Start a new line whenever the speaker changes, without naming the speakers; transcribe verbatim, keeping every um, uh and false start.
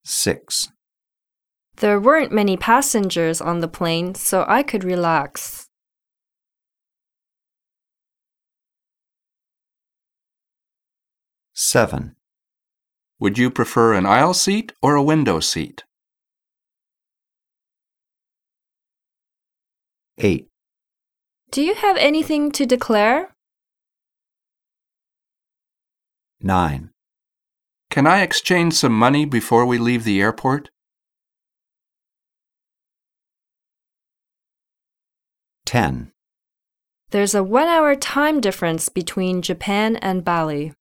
six.
There weren't many passengers on the plane, so I could relax.
seven.
Would you prefer an aisle seat or a window seat?
eight.
Do you have anything to declare?
nine.
Can I exchange some money before we leave the airport?
ten.
There's a one-hour time difference between Japan and Bali.